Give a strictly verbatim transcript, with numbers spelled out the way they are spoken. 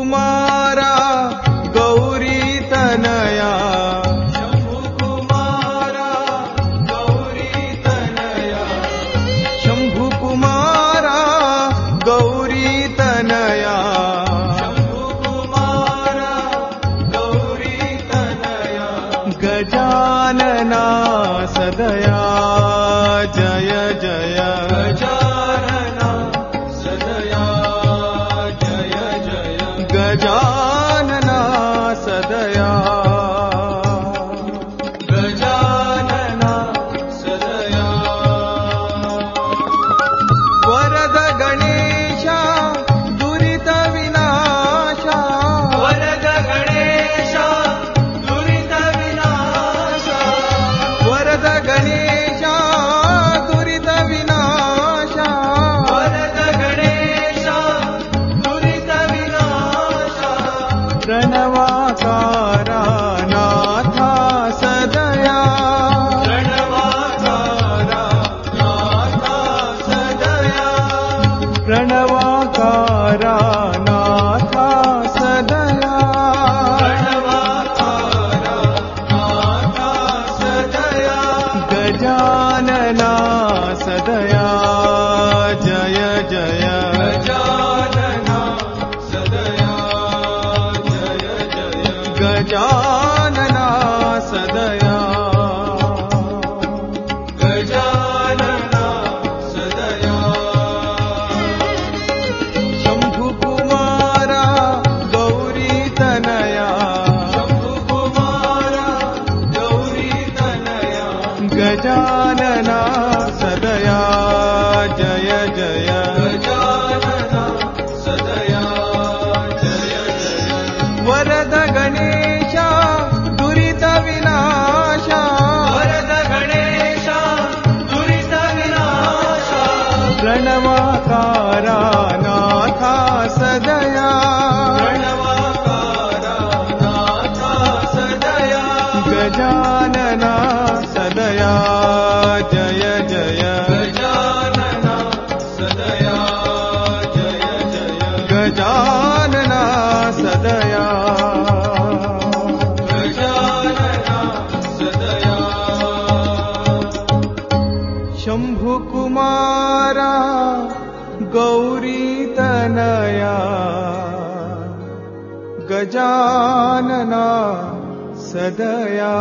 ಕುಮಾರ ಗೌರಿ ತನಯ ಶಂಭು ಕುಮಾರ ಗೌರಿ ತನಯ ಶಂಭು ಕುಮಾರ ಗೌರಿ ತನಯ ಶಂಭು ಕುಮಾರ ಗೌರಿ ತನಯ ಗಜಾನನ ಸದಯಾ ಜಯ ಜಯ ಗಜಾನನ ಸದಯಾ ಜಯ ಜಯ ಗಜಾನನ ಸದಯಾ ಗಜಾನನ ಸದಯಾ ವರದ ಗಣೇಶ ದುರಿತ ವಿನಾಶ ವರದ ಗಣೇಶ ದುರಿತ ವಿನಾಶ ವರದ ಗಣೇಶ ದುರಿತ ವಿನಾಶ ವರದ ಗಣೇಶ ದುರಿತ ವಿನಾಶ ಪ್ರಣವಾಕಾರ ನಾಥ ಸದಯಾ ಪ್ರಣವಾಕಾರ ನಾಥ ಸದಯಾ ಪ್ರಣವಾಕಾರ ನಾಥ ಸದಯಾ ಪ್ರಣವಾಕಾರ ನಾಥ ಸದಯಾ ಗಜಾನನ ಸದಯಾ ಜಯ ಜಯ ಗಜಾನನ ಸದಯಾ ಜಯ ಜಯ ಗಜಾನನ ಸದಯಾ ಗಜಾನನ ಸದಯಾ ಶಂಭು ಕುಮಾರ ಗೌರಿ ತನಯ ಶಂಭು ಕುಮಾರ ಗೌರಿ ತನಯ ಗಜಾನನ ಸದಯಾ ಜಯ ಜಯ ಗಜಾನನ ಸದಯಾ ಜಯ ಜಯ ವರದ ಗಣೇಶ ದುರಿತ ವಿನಾಶ ವರದ ಗಣೇಶ ದುರಿತ ವಿನಾಶ ಪ್ರಣವಾಕಾರ ನಾಥ ಸದಯಾ ಪ್ರಣವಾಕಾರ ನಾಥ ಸದಯಾ ಗಜಾನನ ಸದಯಾ ಜಯ ಜಯ ಗಜಾನನ ಸದಯಾ ಜಯ ಜಯ ಗಜಾನನ ಸದಯಾ ಗಜಾನನ ಸದಯಾ ಶಂಭು ಕುಮಾರ ಗೌರಿ ತನಯ ಗಜಾನನ ಸದಯಾ